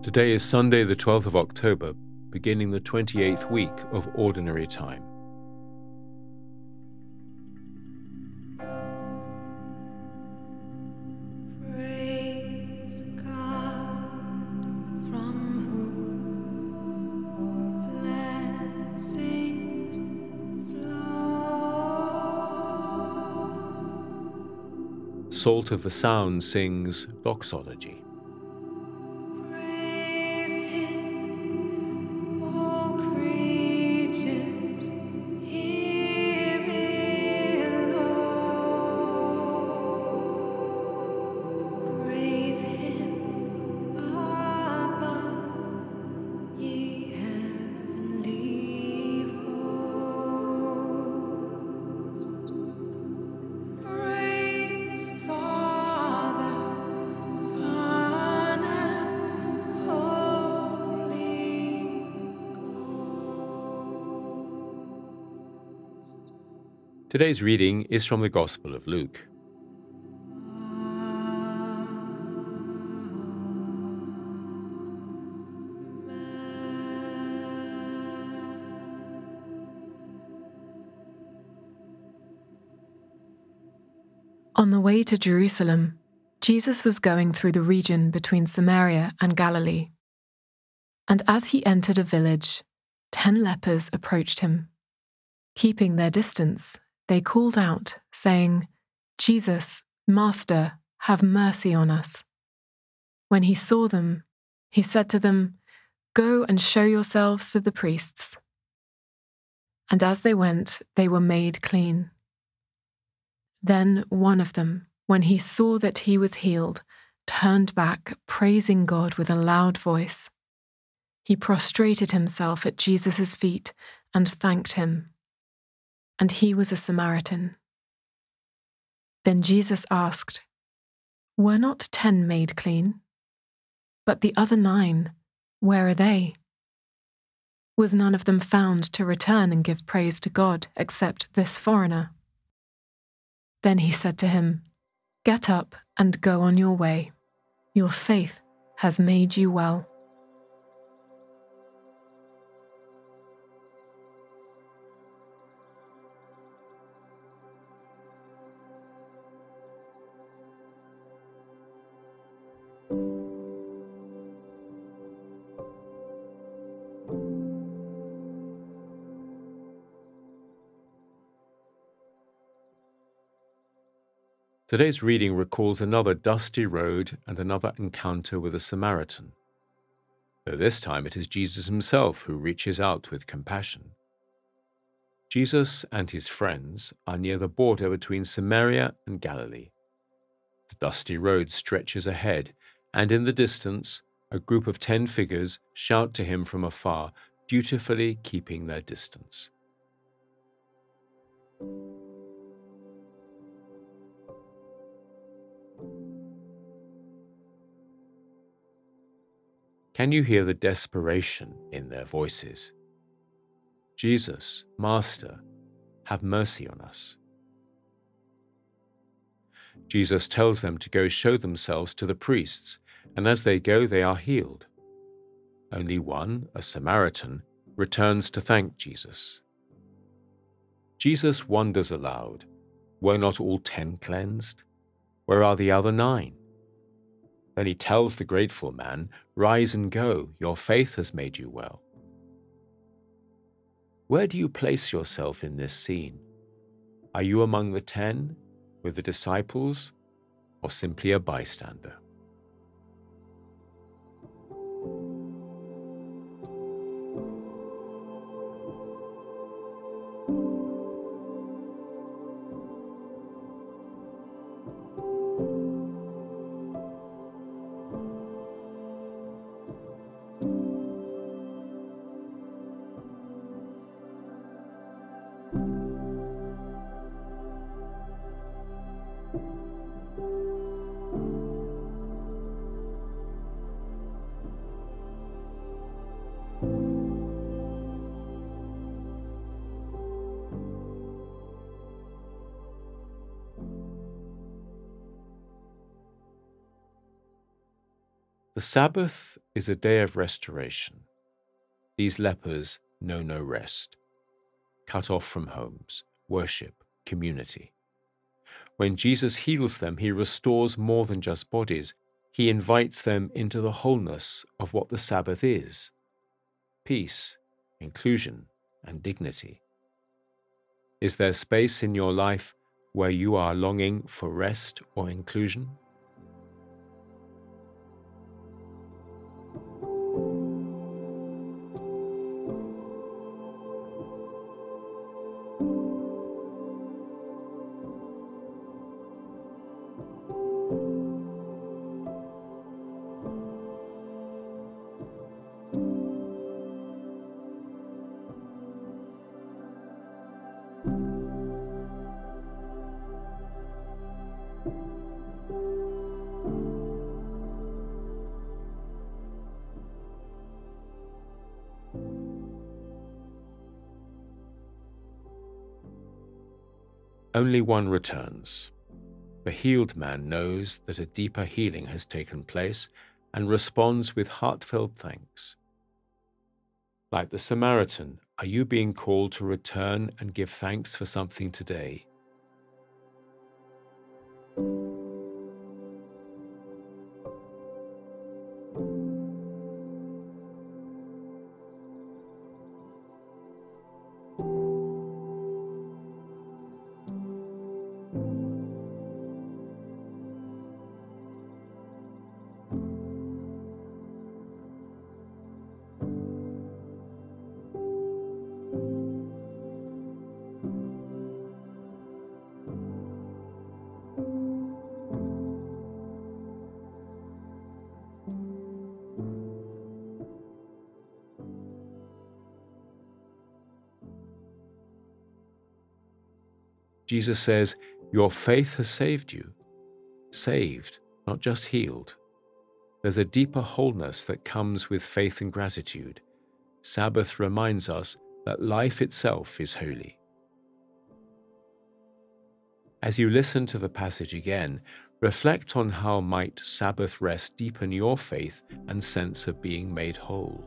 Today is Sunday, the 12th of October, beginning the 28th week of Ordinary Time. Praise God, from whom all blessings flow. Salt of the Sound sings Doxology. Praise Him, all creatures here below. Praise Him above, ye heavenly hosts. Praise Father, Son, and Holy Ghost. Today's reading is from the Gospel of Luke. On the way to Jerusalem, Jesus was going through the region between Samaria and Galilee. And as he entered a village, 10 lepers approached him. Keeping their distance, they called out, saying, "Jesus, Master, have mercy on us." When he saw them, he said to them, "Go and show yourselves to the priests." And as they went, they were made clean. Then one of them, when he saw that he was healed, turned back, praising God with a loud voice. He prostrated himself at Jesus' feet and thanked him. And he was a Samaritan. Then Jesus asked, "Were not 10 made clean? But the other 9, where are they? Was none of them found to return and give praise to God except this foreigner?" Then he said to him, "Get up and go on your way. Your faith has made you well." Today's reading recalls another dusty road and another encounter with a Samaritan. Though this time it is Jesus himself who reaches out with compassion. Jesus and his friends are near the border between Samaria and Galilee. The dusty road stretches ahead, and in the distance, a group of 10 figures shout to him from afar, dutifully keeping their distance. Can you hear the desperation in their voices? Jesus, Master, have mercy on us. Jesus tells them to go show themselves to the priests, and as they go, they are healed. Only one, a Samaritan, returns to thank Jesus. Jesus wonders aloud, "Were not all 10 cleansed? Where are the other 9? Then he tells the grateful man, "Rise and go, your faith has made you well." Where do you place yourself in this scene? Are you among the 10, with the disciples, or simply a bystander? The Sabbath is a day of restoration. These lepers know no rest, cut off from homes, worship, community. When Jesus heals them, he restores more than just bodies. He invites them into the wholeness of what the Sabbath is: peace, inclusion, and dignity. Is there space in your life where you are longing for rest or inclusion? Only one returns. The healed man knows that a deeper healing has taken place and responds with heartfelt thanks. Like the Samaritan, are you being called to return and give thanks for something today? Jesus says, your faith has saved you. Saved, not just healed. There's a deeper wholeness that comes with faith and gratitude. Sabbath reminds us that life itself is holy. As you listen to the passage again, reflect on how might Sabbath rest deepen your faith and sense of being made whole.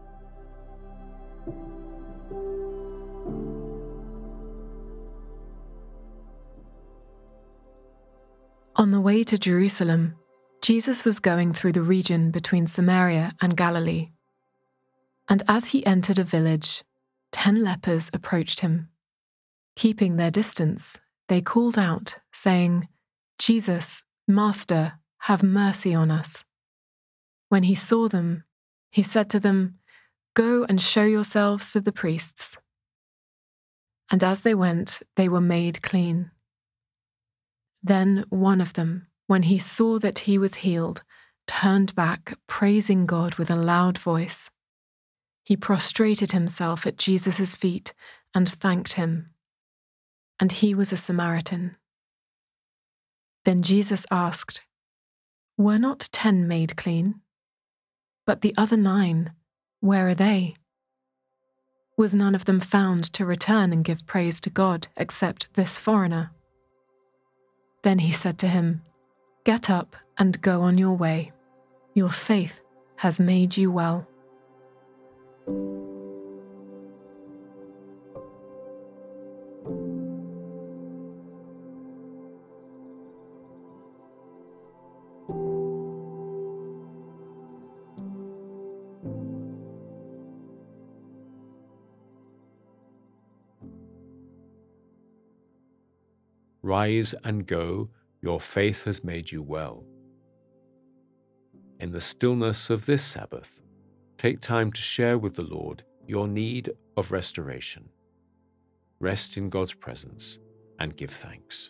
On the way to Jerusalem, Jesus was going through the region between Samaria and Galilee. And as he entered a village, 10 lepers approached him. Keeping their distance, they called out, saying, "Jesus, Master, have mercy on us." When he saw them, he said to them, "Go and show yourselves to the priests." And as they went, they were made clean. Then one of them, when he saw that he was healed, turned back, praising God with a loud voice. He prostrated himself at Jesus' feet and thanked him. And he was a Samaritan. Then Jesus asked, "Were not 10 made clean? But the other 9, where are they? Was none of them found to return and give praise to God except this foreigner?" Then he said to him, "Get up and go on your way. Your faith has made you well." Rise and go, your faith has made you well. In the stillness of this Sabbath, take time to share with the Lord your need of restoration. Rest in God's presence and give thanks.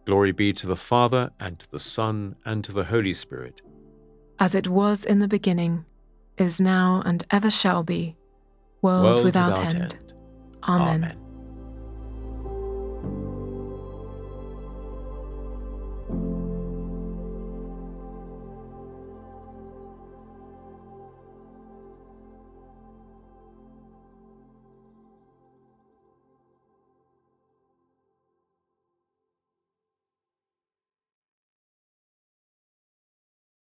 Glory be to the Father, and to the Son, and to the Holy Spirit. As it was in the beginning, is now, and ever shall be, world without end. Amen. Amen.